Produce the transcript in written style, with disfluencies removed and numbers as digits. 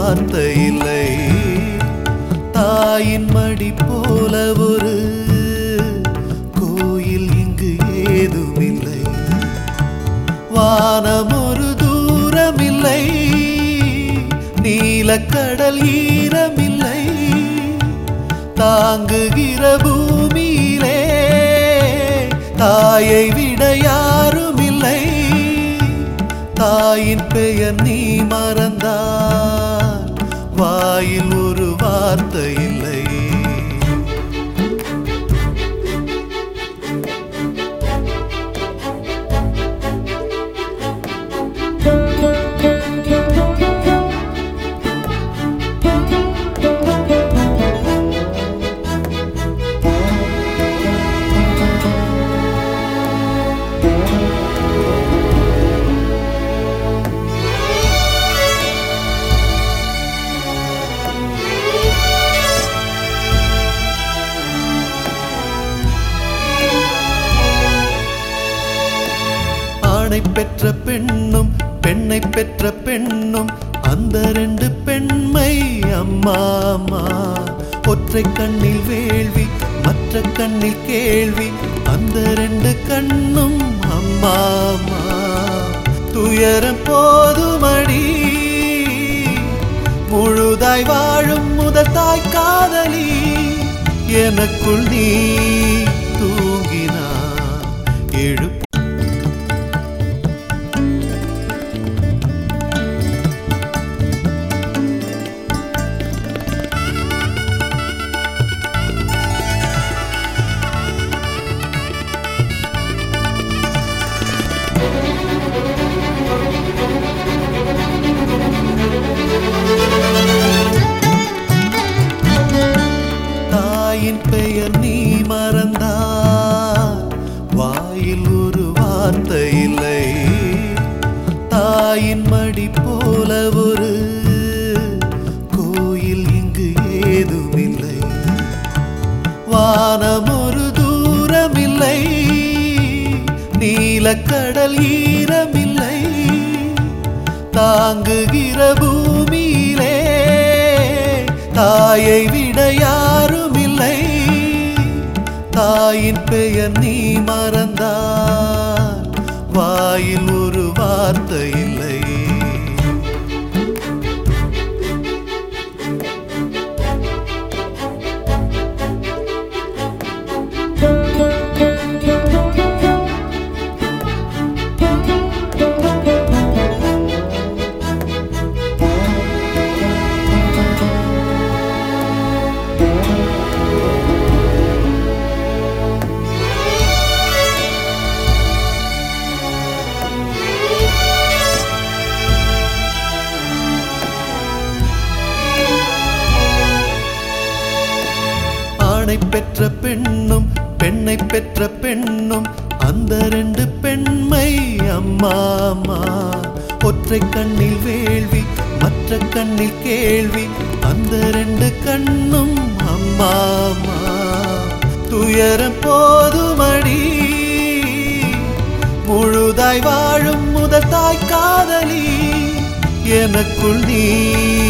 வார்த்தை இல்லை. தாயின் மடி போல ஒரு கோயில் இங்கு ஏதுமில்லை. வானம் ஒரு தூரமில்லை, நீலக்கடல் ஈரமில்லை. தாங்குகிற பூமியிலே தாயை விட யாருமில்லை. தாயின் பெயர் நீ மறந்தால் வாயில் ஒரு வார்த்தை இல்லை. ஆணை பெற்ற பெண்ணும் பெண்ணை பெற்ற பெண்ணும் அந்த ரெண்டு பெண்மை அம்மா அம்மா. ஒற்றை கண்ணில் வேள்வி மற்ற கண்ணில் கேள்வி, அந்த ரெண்டு கண்ணும் அம்மா அம்மா. துயரம் போதுமடி, முழுதாய் வாழும் முதல் தாய் காதலி. எனக்குள் நீ தூங்கினா எழு தாயின் பெயர் நீ மறந்தால் வாயில் ஒரு வார்த்தை இல்லை. தாயின் மடி போல ஒரு கோயில் இங்கு ஏதுமில்லை. வானம் ஒரு தூரமில்லை, நீலக்கடல் ஈரமில்லை. தாங்குகிற பூமியிலே தாயை விட யாருமில்லை. தாயின் பெயர் நீ மறந்தால் வாயில் ஒரு வார்த்தை இல்லை. ஆணை பெற்ற பெண்ணும் பெண்ணை பெற்ற பெண்ணும் அந்த ரெண்டு பெண்மை அம்மா அம்மா. ஒற்றை கண்ணில் வேள்வி மற்ற கண்ணில் கேள்வி, அந்த ரெண்டு கண்ணும் அம்மா அம்மா. துயரம் போதுமடி, முழுதாய் வாழும் முதல் தாய் காதலி. எனக்குள் நீ